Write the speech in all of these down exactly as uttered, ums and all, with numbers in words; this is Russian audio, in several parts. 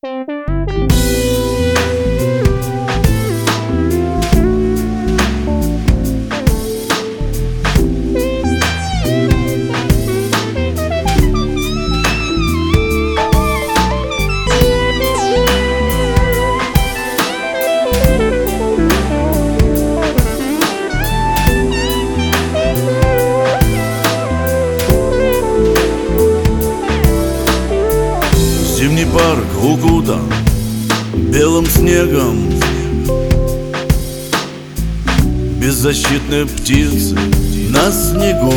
Зимний парк укутан белым снегом, беззащитные птицы на снегу.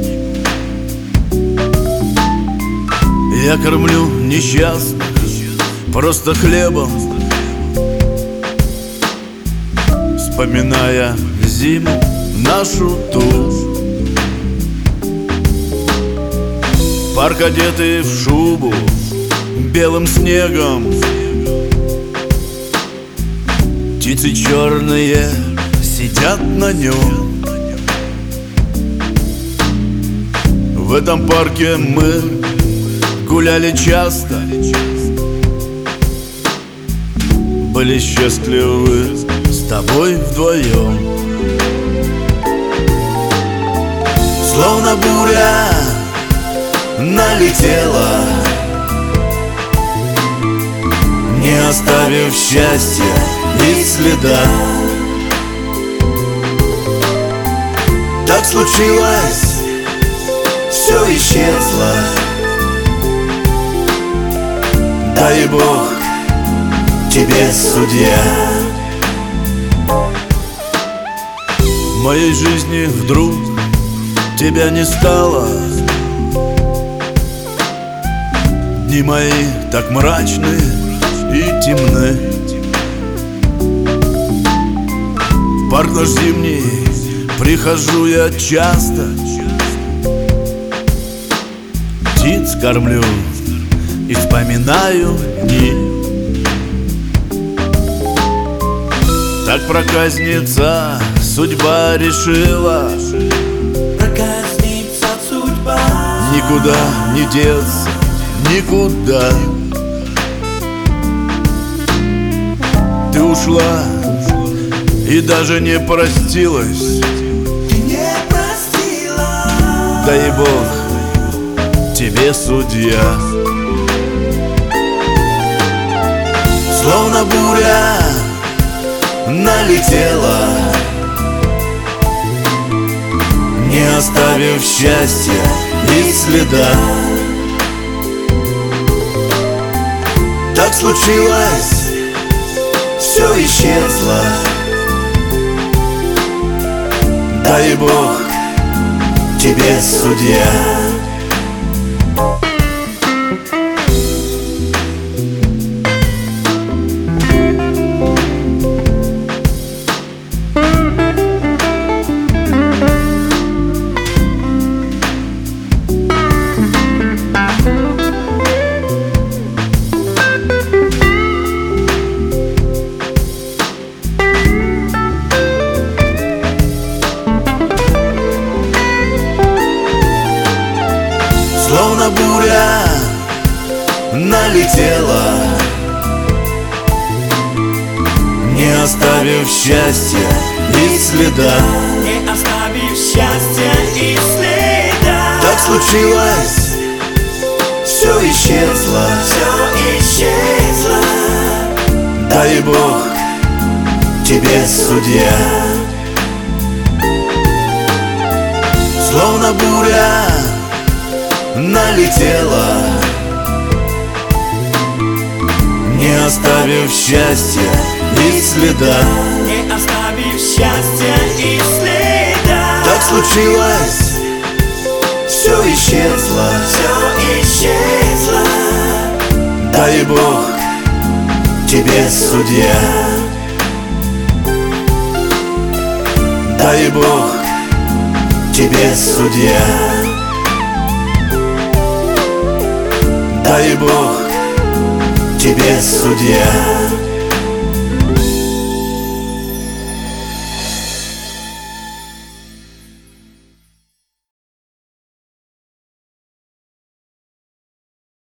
Я кормлю несчастных просто хлебом, вспоминая зиму нашу ту. Парк одетый в шубу белым снегом, птицы черные сидят на нем. В этом парке мы гуляли часто, были счастливы с тобой вдвоем. Словно буря налетела, не оставив счастья и следа. Так случилось, все исчезло. Дай Бог тебе, судья. В моей жизни вдруг тебя не стало. Дни мои так мрачны и темны. В парк наш зимний прихожу я часто, птиц кормлю и вспоминаю дни. Так проказница судьба решила, проказница судьба, никуда не деться, никуда. Ты ушла и даже не простилась. ты не простила. Дай Бог тебе, судья. Словно буря налетела, не оставив счастья и следа. Так случилось, все исчезло. Дай Бог тебе, судья. Словно буря налетела, не оставив счастья и следа. Не оставив счастья и следа. Так случилось, все исчезло. Все исчезло. Дай Бог тебе, судья. Словно буря налетела, не оставив счастья и следа. Не оставив счастья и следа. Так случилось, все исчезло. Все исчезло. Дай Бог тебе, судья. Дай Бог тебе, судья. Дай Бог тебе, судья.